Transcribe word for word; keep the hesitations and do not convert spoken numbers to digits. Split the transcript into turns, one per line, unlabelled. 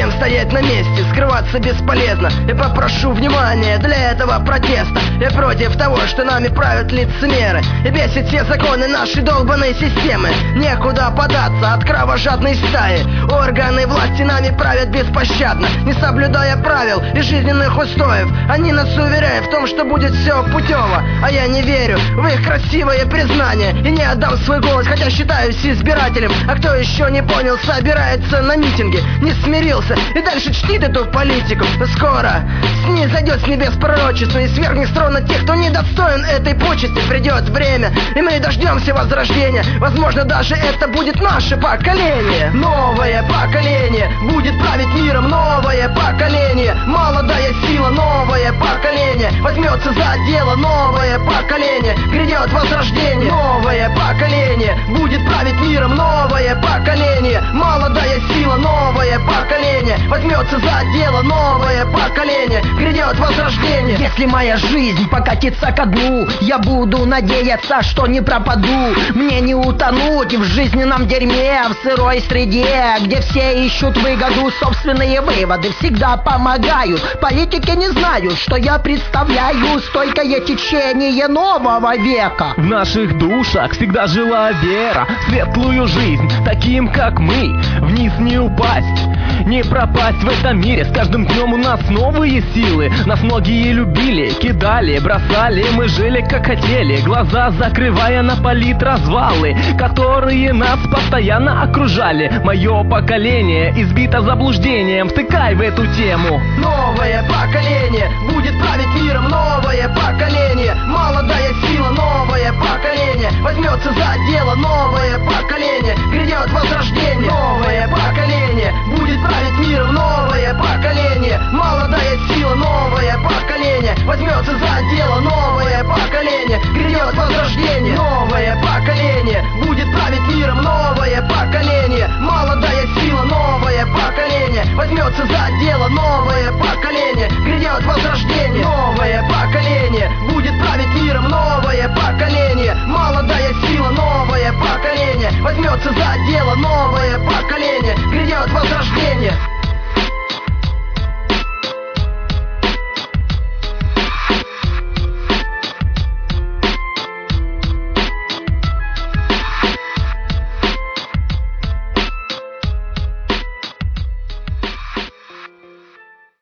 будем стоять на месте, скрываться бесполезно. Я попрошу внимания для этого протеста. Я против того, что нами правят лицемеры, и бесит все законы нашей долбанной системы. Некуда податься от кровожадной стаи. Органы власти нами правят беспощадно, не соблюдая правил и жизненных устоев. Они нас уверяют в том, что будет все путево, а я не верю в их красивое признание и не отдам свой голос, хотя считаюсь избирателем. А кто еще не понял, собирается на митинге, не смирился и дальше чтит эту политику. Скоро снизойдет с небес пророчество и свергнет с трона тех, кто недостоин этой почести. Придет время, и мы дождемся возрождения. Возможно, даже это будет наше поколение. Новое поколение будет править миром. Новое поколение, молодая сила. Новое поколение возьмется за дело. Новое поколение, грядет возрождение. Новое поколение будет править миром. Новое поколение, молодая сила. Новое поколение возьмется за дело. Новое поколение, грядет возрождение.
Если моя жизнь покатится ко дну, я буду надеяться, что не пропаду. Мне не утонуть в жизненном дерьме, в сырой среде, где все ищут выгоду. Собственные выводы всегда помогают. Политики не знают, что я представляю стойкое течение нового века.
В наших душах всегда жила вера в светлую жизнь, таким как мы. Вниз не упасть, не пропасть в этом мире. С каждым днем у нас новые силы. Нас многие любили, кидали, бросали. Мы жили как хотели, глаза закрывая на политразвалы, которые нас постоянно окружали. Мое поколение избито заблуждением, втыкай в эту тему.
Новое поколение будет править миром. Новое поколение, молодая сила. Новое поколение возьмется за дело. Новое поколение грядет возрождение.